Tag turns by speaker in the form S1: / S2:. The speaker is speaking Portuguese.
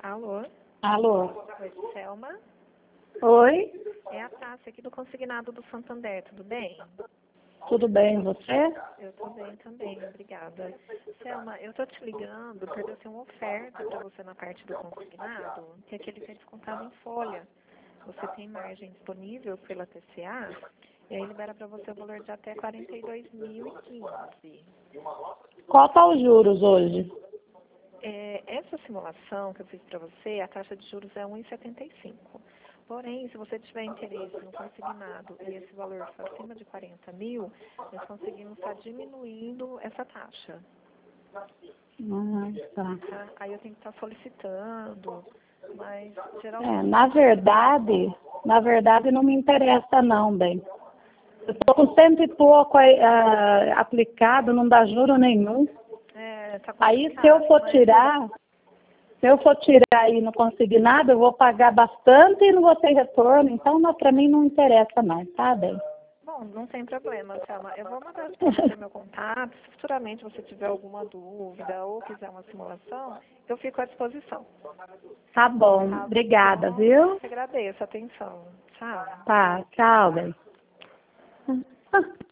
S1: Alô?
S2: Alô?
S1: Oi, Selma?
S2: Oi?
S1: É a Tássia aqui do Consignado do Santander, tudo bem?
S2: Tudo bem, você?
S1: Eu tô bem também, obrigada. Selma, eu tô te ligando porque eu tenho uma oferta para você na parte do consignado, que é aquele que é descontado em folha. Você tem margem disponível pela TCA, e aí libera para você o valor de até 42.015.
S2: Qual tá os juros hoje?
S1: Essa simulação que eu fiz para você, a taxa de juros é 1,75. Porém, se você tiver interesse no consignado e esse valor for acima de 40 mil, nós conseguimos estar diminuindo essa taxa.
S2: Tá.
S1: Tá? Aí eu tenho que estar solicitando, mas
S2: É,
S1: geralmente...
S2: na verdade não me interessa não, bem. Eu tô com cento e pouco aplicado, não dá juro nenhum.
S1: Tá
S2: Aí
S1: complicado,
S2: se eu for tirar aí no consignado, eu vou pagar bastante e não vou ter retorno, então para mim não interessa mais, tá bem?
S1: Bom, não tem problema, Selma. Eu vou mandar para você meu contato. Se futuramente você tiver alguma dúvida ou quiser uma simulação, eu fico à disposição.
S2: Tá bom,
S1: Tá
S2: obrigada,
S1: bom?
S2: viu?
S1: Eu agradeço a atenção. Tchau.
S2: Tá, tchau, bem.